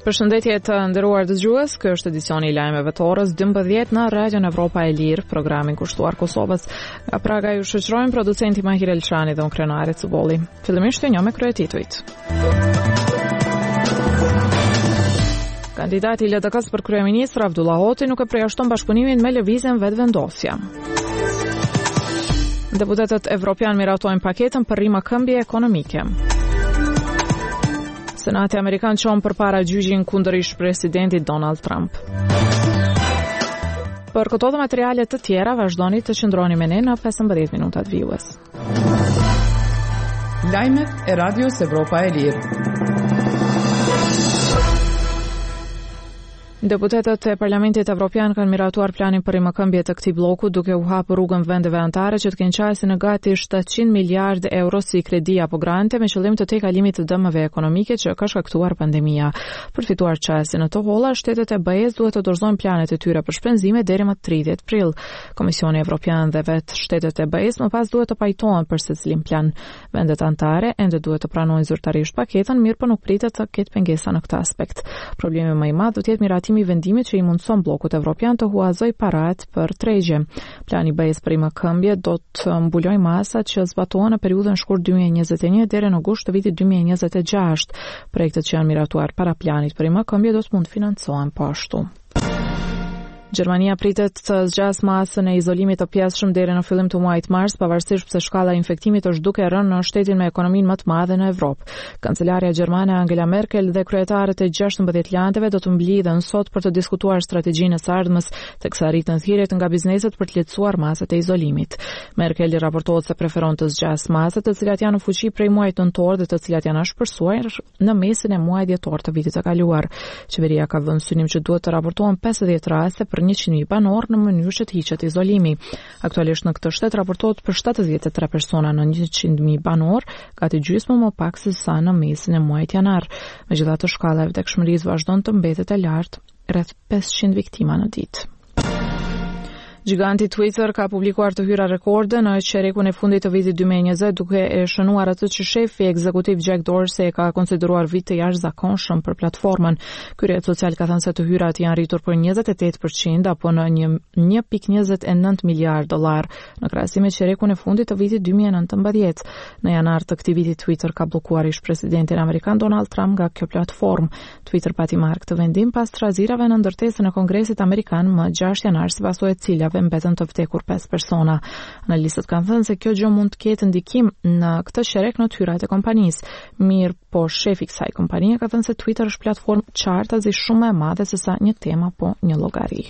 Përshëndetje të nderuar dëgjues, ky është edicioni i lajmeve të orës 12 në Radion Evropa e Lirë, programin kushtuar Kosovës. Nga Praga ju shoqërojmë producenti Mahir Elçani dhe unë Krenari Cubolli. Fillimisht ju njoh me kryetituit. Kandidati i LDK-s për kryeministër Abdullah Hoti nuk e përjashton bashkëpunimin me lëvizjen vetvendosja. Deputetët evropian miratojnë paketën për rimakëmbje ekonomike. Senati Amerikan çon përpara gjyqin kundër ish presidentit Donald Trump. Për këto dhe materiale të tjera, vazhdoni të qëndroni me ne në 15 minutat vijues. Lajmet e Radios Evropa e Lirë. Deputetët e Parlamentit Evropian kanë miratuar planin për rimakëmbje të këtij bloku, duke u hapur rrugën vendeve anëtare që të kenë qasje në gati 700 miliardë euro si kredi apo grante me qëllim të tejkalimit të dëmeve ekonomike që ka shkaktuar pandemia. Për të fituar qasje në të holla, shtetet e BE-s duhet të dorëzojnë planet e tyre për shpenzime deri më 30 prill. Komisioni Evropian dhe vetë shtetet e BE-s më pas duhet të pajtohen për secilin plan. Vendet anëtare ende duhet të pranojnë zyrtarisht paketën, mirë po nuk pritet të ketë pengesa në këtë aspekt. Problemi më i madh do të jetë miratimi i vendimit që i mundson bllokut evropian të huazoj paratë për tregje. Plani BE-s për rimakëmbje do të mbulojë masat që zbatohen në periudhën shkurt 2021 deri në gusht të vitit 2026. Projektet që janë miratuar para planit për rimakëmbje do të mund financohen po ashtu. Gjermania pritet të zgjas masën e izolimit të pjesëshëm deri në fillim të muajit mars, pavarësisht pse shkalla e infektimit është duke rënë në shtetin me ekonominë më të madhe në Evropë. Kancelaria gjermane Angela Merkel dhe kryetarët e 16 landeve do të mblidhen sot për të diskutuar strategjinë e së ardhmes, teksa rritën thirrjet nga bizneset për të lehtësuar masat e izolimit. Merkel i raportohet se preferon të zgjas masat të cilat janë në fuqi prej muajit nëntor dhe të cilat janë shpërsuar në mesin e muajit dhjetor të vitit të kaluar. Qeveria ka vënë synim që duhet të raportohen 50 raste për 100.000 banor në mënyrë që të hiqet izolimi. Aktualisht në këtë shtet raportohet për 73 persona në 100.000 banor, gati gjysmë më pak se sa në mesin e muajit janar. Megjithatë, shkalla e vdekshmërisë vazhdon të mbetet e lartë, rreth 500 viktima në ditë. Giganti Twitter ka publikuar të hyra rekorde në çerekun e fundit të vitit 2020 duke e shënuar atë që shefi ekzekutiv Jack Dorsey ka konsideruar vit të jashtëzakonshëm për platformën. Ky rrjet social ka thënë se të hyrat janë rritur për 28% apo në 1.29 miliard dollar në krahasim me çerekun e fundit të vitit 2019. Në janar të këtij viti Twitter ka bllokuar ish presidentin amerikan Donald Trump nga kjo platformë. Twitter pati marrë këtë vendim pas trazirave në ndërtesën e Kongresit amerikan më 6 janar, si pasojë e cilave mbetën të vdekur 5 persona. Analistët kanë thënë se kjo gjë mund të ketë ndikim në këtë çerek në të hyrat e kompanisë. Mirë, po shefi i kësaj kompanie ka thënë se Twitter është platformë qartazi shumë e madhe se sa një tema apo një llogari.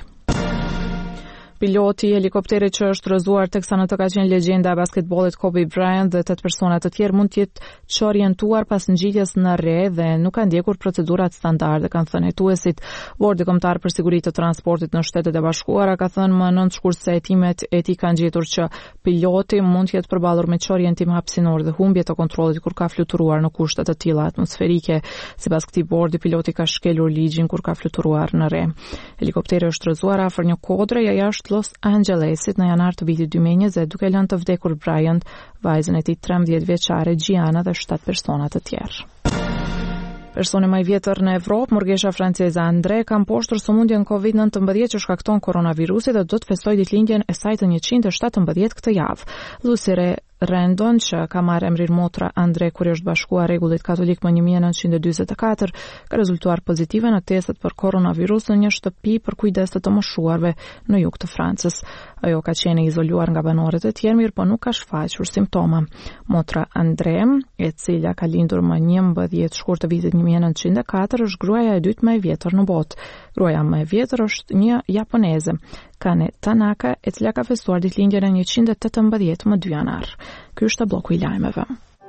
Piloti i helikopterit që është rrëzuar teksa në të ka qenë legjenda e basketbollit Kobe Bryant dhe 8 persona të tjerë mund të jetë çorientuar pas ngjitjes në re dhe nuk kanë ndjekur procedurat standarde, kanë thënë hetuesit. Bordi Kombëtar për Siguri të Transportit në Shtetet e Bashkuara ka thënë më 9 shkurt se hetimet e tij kanë gjetur që piloti mund të jetë përballur me çorientim hapësinor dhe humbje të kontrollit kur ka fluturuar në kushte të tilla atmosferike. Sipas këtij bordi, piloti ka shkelur ligjin kur ka fluturuar në re. Helikopteri është rrëzuar afër një kodre jashtë Los Angelesit në janar të vitit 2020 duke lënë të vdekur Bryant, vajzën e tij 13 vjeçare Gianna dhe 7 persona të tjerë. Personi më i vjetër në Evropë, murgesha franceze André, ka mposhtur sëmundjen COVID-19 që shkakton koronavirusi dhe do të festojë ditëlindjen e saj të 117 këtë javë. Lucire Rendon, që ka marrë emrin motra André kur është bashkuar rregullit katolik më 1944, ka rezultuar pozitive në testet për koronavirus në një shtëpi për kujdes të moshuarve në jug të Francës. Ajo ka qenë izoluar nga banorët e tjerë, mirë po nuk ka shfaqur simptoma. Motra André, e cila ka lindur më 11 shkurt të vitit 1904, është gruaja e dytë më e vjetër në botë. Gruaja më e vjetër është një japoneze, Kane Tanaka, e cila ka festuar ditëlindjen e 118 më 2 janar. Ky është bloku i lajmeve.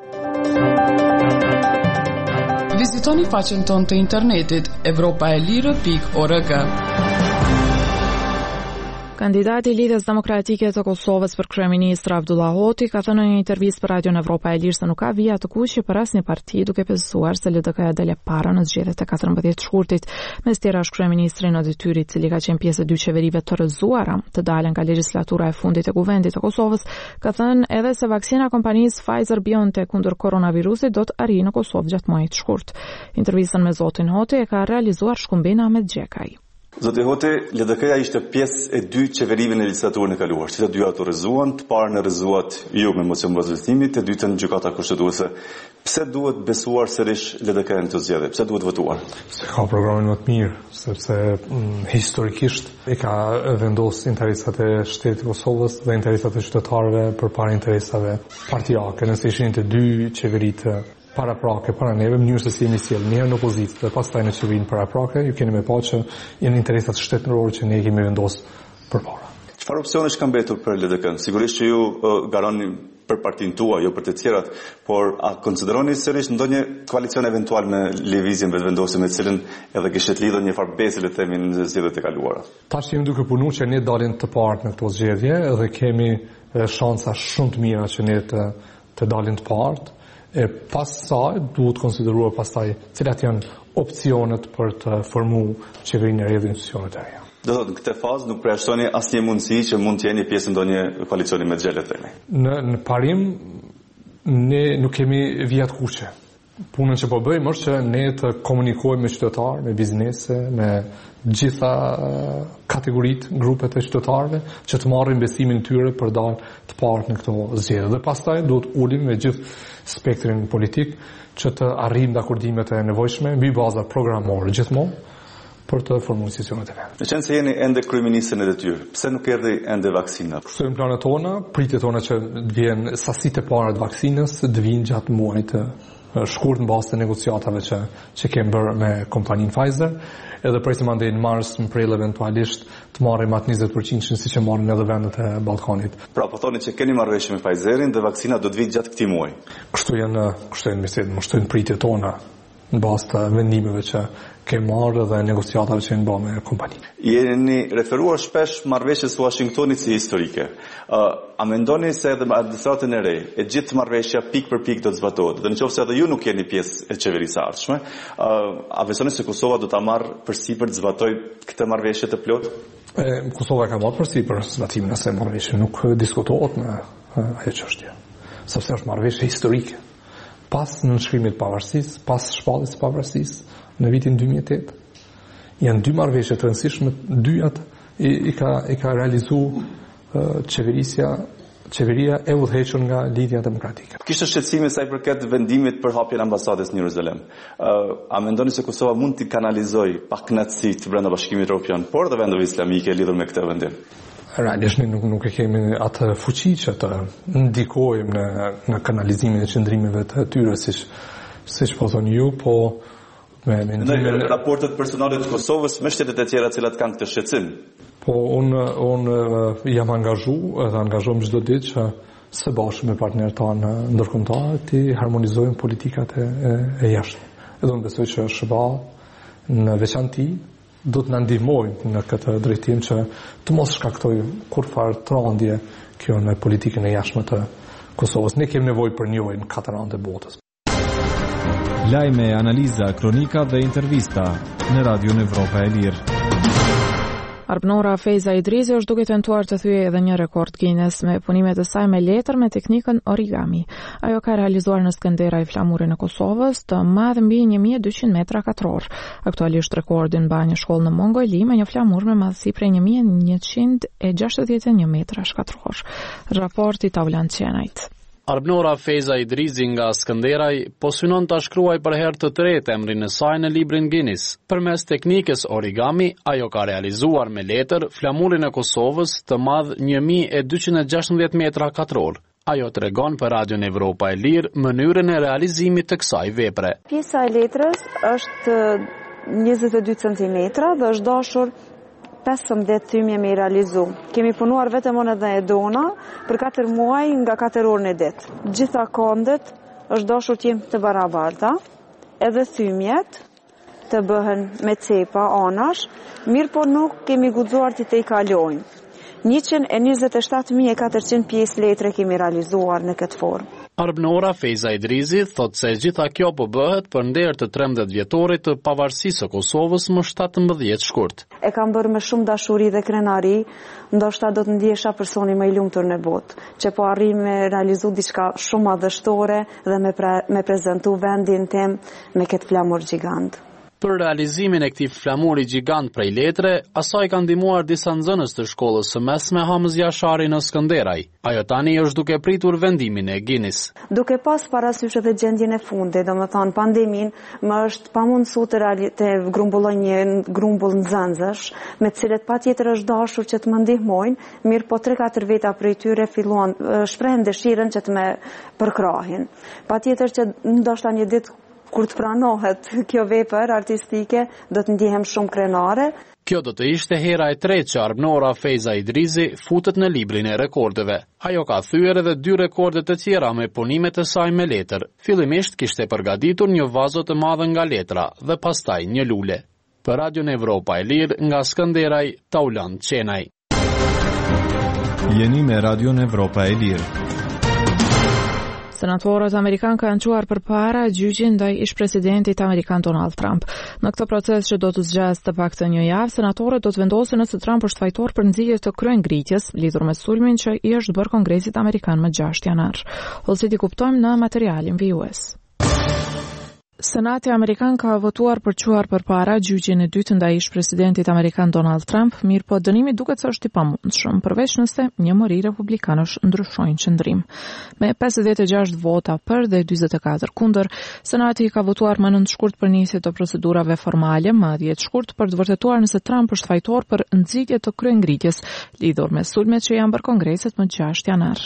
Vizitoni faqen tonë të internetit evropaelire.org. Kandidati i Lidhjes Demokratike të Kosovës për kryeministër Abdullah Hoti ka thënë në një intervistë për Radion Evropa e Lirë se nuk ka vija të kuqe për asnjë parti, duke pësuar se LDK-ja dele para në zgjedhjet e 14 shkurtit. Mes tjera është kryeministri në detyrë, i cili ka qenë pjesë e 2 qeverive të rrëzuara të dalën nga legjislatura e fundit e kuvendit të Kosovës, ka thënë edhe se vaksina kompanisë Pfizer-BioNTech kundër koronavirusit do të arrijë në Kosovë gjatë muajit të shkurt. Intervistën me zotin Hoti e ka realizuar Shkumbin Ahmet Gjekaj. Zoti Hoti, LDK-ja ishte pjesë e 2 qeverive në legjislaturën e kaluar. Që të 2 ato rrëzuan, të parë në rrëzuat ju me mocion mbazëtimit, të dytën në gjykata kushtetuese. Pse duhet besuar sërish LDK-ja në këtë zgjedhje? Pse duhet votuar? Se ka programin më të mirë, sepse historikisht e ka vendosur interesat e shtetit të Kosovës dhe interesat e qytetarëve përpara interesave partijake. Nëse ishin të 2 qeveritë paraprake para neve, mënyrë se si jemi sjellë njerë në opozitë dhe pastaj në qeverinë paraprake, ju keni me pa që janë interesat shtetërore që ne kemi vendosur përpara. Çfarë opsionesh ka mbetur për LDK-n? Sigurisht që ju garoni për partinë tuaj, jo për të tjerat, por a konsideroni sërish ndonjë koalicion eventual me lëvizjen vetëvendosur me cilën edhe kishte lidhur një farë besi le të themi në zgjedhjet e kaluara? Tash jemi duke punuar që ne dalim të parë në këto zgjedhje dhe kemi shansa shumë të mira që ne të dalim të parë. E pas saj duhet konsideruar pastaj cilat janë opsionet për të formuar qeverinë e re dhe institucionet e reja. Do thotë në këtë fazë nuk përjashtoni asnjë mundësi që mund të jeni pjesë ndonjë koalicioni me xhelet themi. Në parim ne nuk kemi vija të kuqe. Punën që po bëjmë është që ne të komunikojmë me qytetarë, me biznese, me gjitha kategoritë, grupet e qytetarëve që të marrin besimin tyre për dalë të parë në këto zgjedhje. Dhe pastaj duhet ulim me gjithë spektrin politik që të arrijmë dakordimet e nevojshme mbi baza programore gjithmonë për të formuar institucionet e vet. Në qenë se jeni ende kryeministër në detyrë, pse nuk erdhi ende vaksina? Kushtojmë planet tona, pritjet tona që të vjen sasitë e para të vaksinës, të vinë gjatë muajit të shkurt në bazë të negociatave që kemi bërë me kompaninë Pfizer, edhe presim andej në mars, në prill eventualisht të marrim atë 20% siç e marrin edhe vendet e Ballkanit. Pra po thoni që keni marrëveshje me Pfizerin dhe vaksina do të vijë gjatë këtij muaji. Kështu janë pritjet tona në bazë të vendimeve që kemi marrë dhe negociatave që janë bërë me kompaninë. Jeni referuar shpesh marrëveshjes së Washingtonit si historike. A mendoni se edhe administratën e re, e gjithë marrëveshja pik për pik do të zbatohet? Dhe nëse edhe ju nuk jeni pjesë e qeverisë së ardhshme, a besoni se Kosova do ta marrë përsipër të zbatojë këtë marrëveshje të plotë? Kosova ka marrë përsipër zbatimin e asaj marrëveshje, nuk diskutohet në ajo çështje. Sepse është marrëveshje historike. Pas nënshkrimit të pavarësisë, pas shpalljes së pavarësisë në vitin 2008, janë 2 marrëveshje të rëndësishme, dyat i ka realizuar qeveria e udhëhequr nga Lidhja Demokratike. Kishte shqetësime sa i përket vendimit për hapjen e ambasadës në Jeruzalem. A mendoni se Kosova mund të kanalizojë pa kënaqësi të brenda Bashkimit Evropian, por edhe vendeve islamike lidhur me këtë vendim? Realisht nuk e kemi atë fuqi që të ndikojmë në kanalizimin e qëndrimeve të tyre, siç po thoni ju, po në raportet personale të Kosovës me shtetet e tjera të cilat kanë këtë shqetësim. Po unë jam angazhuar çdo ditë që së bashku me partnerët tanë ndërkombëtar të harmonizojmë politikat e jashtme. Edhe unë besoj që SBA në veçanti do të na ndihmojnë në këtë drejtim që të mos shkaktojë kurrfarë trondje kjo në politikën e jashtme të Kosovës. Ne kemi nevojë për njërin në 4 anë të botës. Lajme, analiza, kronika dhe intervista në Radion Evropa e Lirë. Arbnora Feza Idrizi është duke tentuar të thyejë edhe një rekord Guinness me punimet e saj me letër me teknikën origami. Ajo ka realizuar në Skënderaj flamurin e Kosovës, të madh mbi 1200 metra katror. Aktualisht rekordin mban një shkollë në Mongoli me një flamur me madhësi prej 1161 metra katror. Raporti Taulan Qenajt. Arbnora Feza Idrizi nga Skënderaj po synon ta shkruaj për herë të tretë emrin e saj në librin Guinness. Përmes teknikës origami, ajo ka realizuar me letër flamurin e Kosovës të madh 1216 metra katror. Ajo tregon për Radion Evropa e Lirë mënyrën e realizimit të kësaj vepre. Pjesa e letrës është 22 cm dhe është dashur 15 thymje me i realizu. Kemi punuar vetëm unë dhe Edona për 4 muaj nga 4 orë në ditë. Gjitha kondet është dashur të jenë të barabarta, edhe thymjet të bëhen me cepa anash, mirë po nuk kemi guxuar të i kalojnë. 127.400 pjesë letre kemi realizuar në këtë formë. Arbënora Feza Idrizi thot se gjitha kjo po bëhet për nder të 13 vjetorit të pavarësisë së Kosovës më 17 shkurt. E kam bërë me shumë dashuri dhe krenari, ndoshta do të ndjesha personi më i lumtur në botë, që po arrim me realizu diçka shumë madhështore dhe me prezentu vendin tim me këtë flamur gjigant. Për realizimin e këtij flamuri gjigant prej letre, asaj kanë ndihmuar disa nxënës të shkollës së mesme Hamz Jashari në Skënderaj. Ajo tani është duke pritur vendimin e Guinness. Duke pas parasysh edhe gjendjen e fundit, domethënë pandemin, më është pamundësu të grumbulloj një grumbull nxënësh, me të cilët patjetër është dashur që të më ndihmojnë, mirë po 3-4 veta prej tyre filluan shprehen dëshirën që të më përkrahin. Patjetër që ndoshta një ditë kur të pranohet kjo vepër artistike, do të ndihem shumë krenare. Kjo do të ishte hera e tretë që arbënora Feza Idrizi futet në librin e rekordeve. Ajo ka thyer edhe 2 rekorde të tjera me punimet e saj me letër. Fillimisht kishte përgatitur një vazo të madhe nga letra dhe pastaj një lule. Për Radion Evropa e Lirë nga Skënderaj, Tauland Qenaj. Jeni me Radion Evropa e Lirë. Senatorët amerikanë kanë quar përpara gjyqin ndaj ish-presidentit amerikan Donald Trump. Në këtë proces që do të zgjas të paktën një javë, senatorët do të vendosin nëse Trump është fajtor për nxitje të kryengritjes lidhur me sulmin që i është bërë Kongresit amerikan më 6 janar. Ose ti kuptojmë në materialin vijues. Senati Amerikan ka votuar për quar përpara gjyqin e dytë ndaj ish-presidentit amerikan Donald Trump, mirë po dënimi duket se është i pamundshëm, përveç nëse një mëri republikanësh ndryshojnë qëndrim. Me 56 vota për dhe 44 kundër, Senati ka votuar më nëntshkurt për nisje të procedurave formale, më 10 shkurt për të vërtetuar nëse Trump është fajtor për nxitje të kryengritjes lidhur me sulmet që janë bërë Kongresit më 6 janar.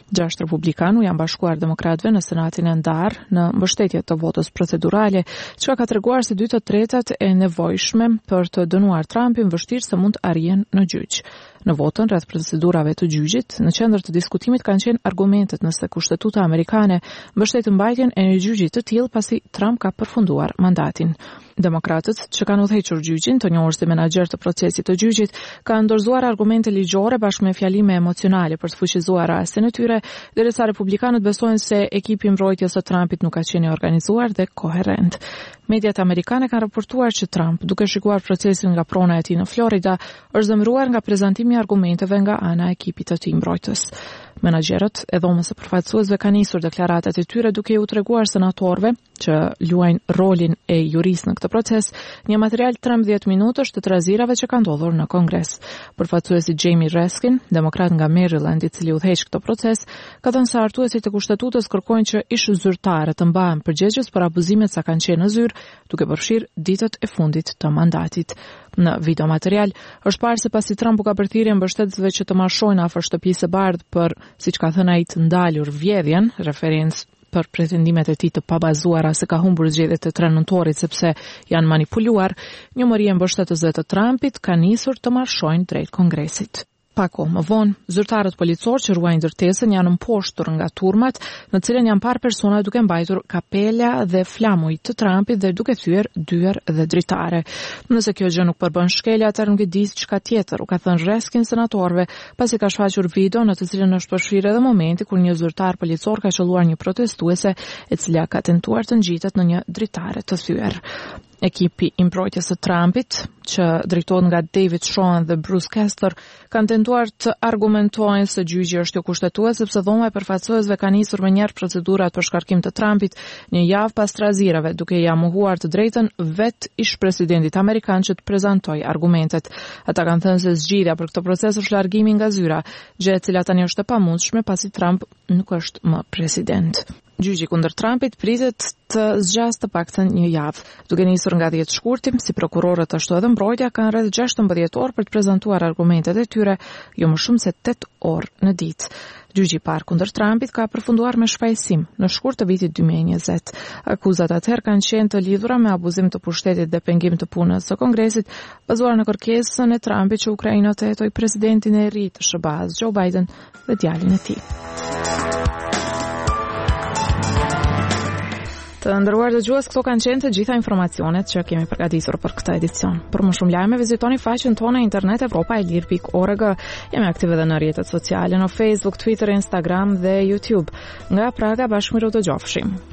6 republikanë janë bashkuar demokratëve në Senatin e ndarë në mbështetje të votës procedurale, që ka treguar se 2/3 e nevojshme për të dënuar Trumpin vështirë se mund të arrihen në gjyq. Në votën rreth procedurave të gjyqit, në qendër të diskutimit kanë qenë argumentet nëse kushtetuta amerikane mbështet mbajtjen e një gjyqi të tillë pasi Trump ka përfunduar mandatin. Demokratët që kanë udhëhequr gjyqin, të njohur si menaxher të procesit të gjyqit, kanë dorëzuar argumente ligjore bashkë me fjalime emocionale për të fuqizuar rastin e tyre, derisa republikanët besojnë se ekipi mbrojtjes së Trumpit nuk ka qenë i organizuar dhe koherent. Mediat amerikane kanë raportuar që Trump, duke shikuar procesin nga prona e tij në Florida, është zemëruar nga prezantimi i argumenteve nga ana e ekipit të tij mbrojtës. Menaxherët e dhomës së përfaqësuesve kanë nisur deklaratat e tyre duke u treguar senatorëve që luajnë rolin e juristë në këtë proces, një material 13 minutash të trazirave që kanë ndodhur në Kongres. Përfaqësuesi Jamie Raskin, demokrat nga Maryland, i cili udhëheq këtë proces, ka thënë se artuesit e kushtetues kërkojnë që ish zyrtarët të mbahen përgjegjës për abuzimet sa kanë qenë në zyrë, duke përfshirë ditët e fundit të mandatit. Në video material është parë se pasi Trump u ka përthirrje mbështetësve që të marshojnë afër shtëpisë së bardhë për, siç ka thënë ai, të ndalur vjedhjen, referencë për pretendimet e tij të pabazuara se ka humbur zgjedhjet e 3 nëntorit sepse janë manipuluar, një mori e mbështetësve të Trumpit ka nisur të marshojnë drejt Kongresit. Pak kohë më vonë, zyrtarët policorë që ruajnë ndërtesën janë mposhtur nga turmat, në cilën janë parë persona duke mbajtur kapela dhe flamuj të Trumpit dhe duke thyer dyer dhe dritare. Nëse kjo gjë nuk përbën shkelje, atëherë nuk e di çka tjetër, u ka thënë Raskin senatorëve, pasi ka shfaqur video në të cilën është përfshirë edhe momenti kur një zyrtar policor ka qelluar një protestuese e cila ka tentuar të ngjitet në një dritare të thyer. Ekipi i mbrojtjes së Trumpit, që drejtohet nga David Schoen dhe Bruce Castor, kanë tentuar të argumentojnë se gjyqi është jo kushtetues sepse dhoma e përfaqësuesve ka nisur me njëherë procedurat për shkarkim të Trumpit një javë pas trazirave, duke ia mohuar të drejtën vet ish-presidentit amerikan që të prezantojë argumentet. Ata kanë thënë se zgjidhja për këtë proces është largimi nga zyra, gjë e cila tani është e pamundshme pasi Trump nuk është më president. Gjyqi kundër Trumpit pritet të zgjas të paktën një javë. Duke nisur nga 10 shkurti, si prokurorët ashtu edhe mbrojtja kanë rreth 16 orë për të prezantuar argumentet e tyre, jo më shumë se 8 orë në ditë. Gjyqi i parë kundër Trumpit ka përfunduar me shpajsim në shkurt të vitit 2020. Akuzat atëherë kanë qenë të lidhura me abuzim të pushtetit dhe pengim të punës së Kongresit, bazuar në kërkesën e Trumpit që Ukraina të hetojë presidentin e ri të SBA-s Joe Biden dhe djalin e tij. Të ndëruar dëgjues, këto kanë qenë të gjitha informacionet që kemi përgatitur për këtë edicion. Për më shumë lajme, vizitoni faqen tonë internet evropaelir.org. Jemi aktive edhe në rrjetet sociale në Facebook, Twitter, Instagram dhe YouTube. Nga Praga, bashkëmiru të gjofshim.